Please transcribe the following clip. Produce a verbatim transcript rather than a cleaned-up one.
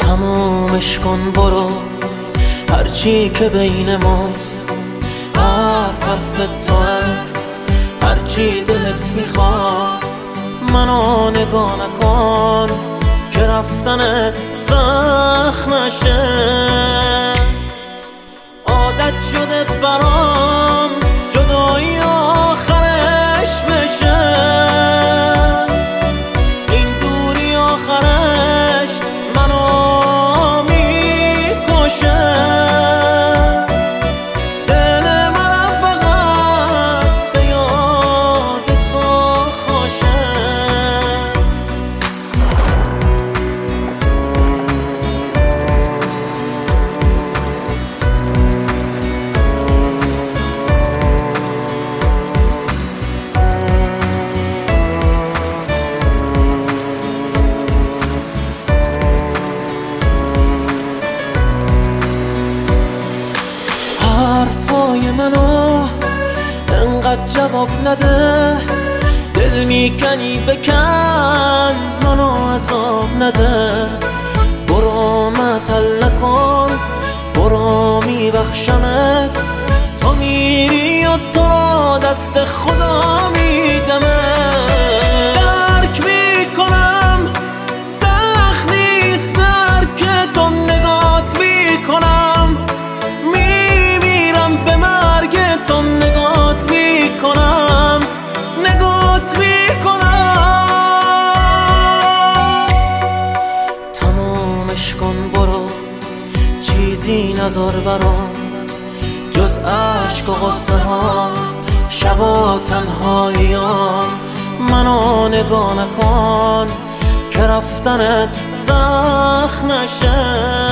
تمومش کن برو، هرچی که بین ماست حرف حرف تو هم، هرچی دلت میخواست منو نگاه نکن که رفتن سخت نشه. عادت شده برام جدایی آخرش بشه، این دوری آخرش منو میکشه. دل من فقط به یاد تو خوشه. حرفای منو انقدر جواب نده، دل میکنی بکن منو عذاب نده. برو معطل نکن، برو میبخشمت، تو میری و تو را دست خدا میدمه. درک میکنم سخت نیست درک تو، نگات میکنم به مرگ تو، نگات میکنم نگات میکنم. تمومش کن برو، چیزی نذار برام جز عشق و غصه ها، شب و تنهاییام. منو نگاه نکن که رفتنت سخت نشه.